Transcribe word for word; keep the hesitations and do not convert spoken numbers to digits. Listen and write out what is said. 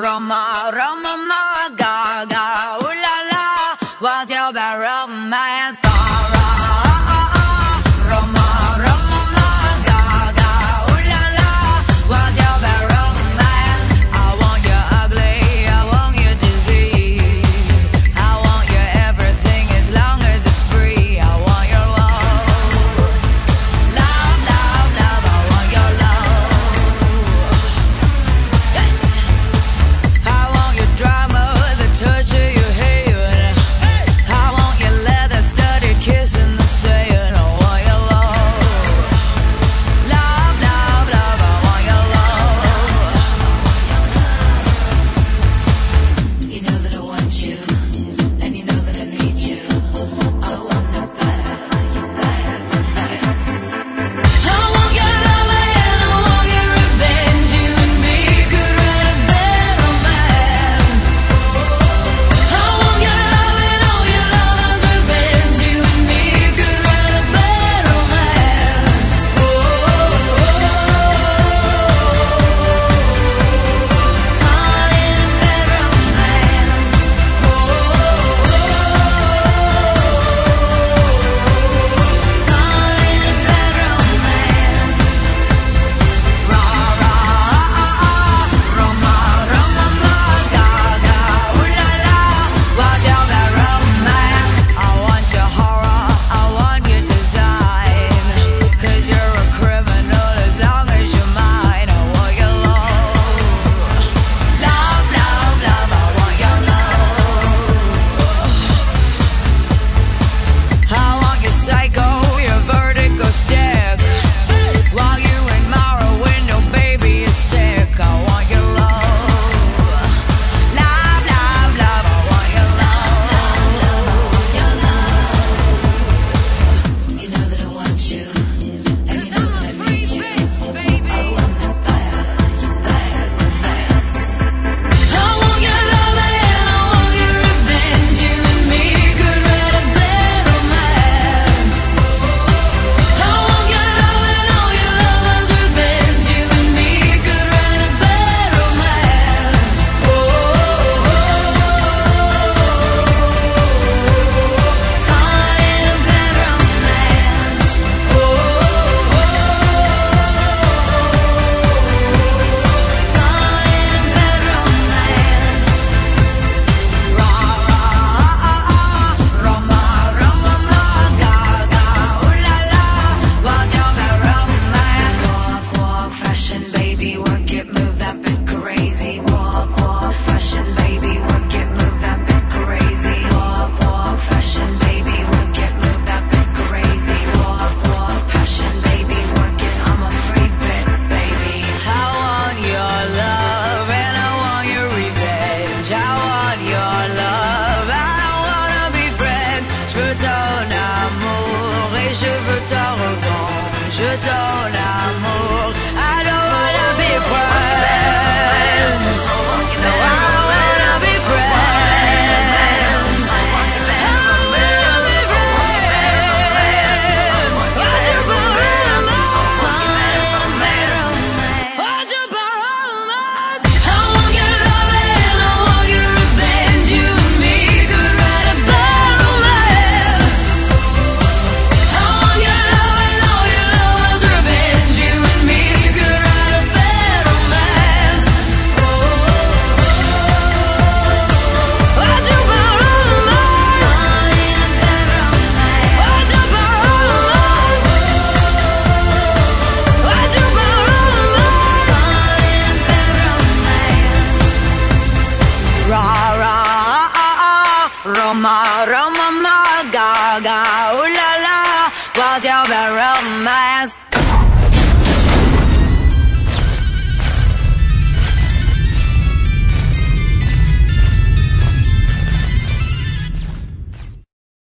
Roma, Roma, ma, ga, ga, ooh la la, what's your bad romance? Je veux ta revanche, ton amour. I don't wanna be friends. No, I wanna be friends. I wanna be friends. What's your problem? What's your problem? I want your love and I want your revenge. You and me could write a bad romance. Roma, Roma, ma, ga, ga, ooh la la, what's your bad romance?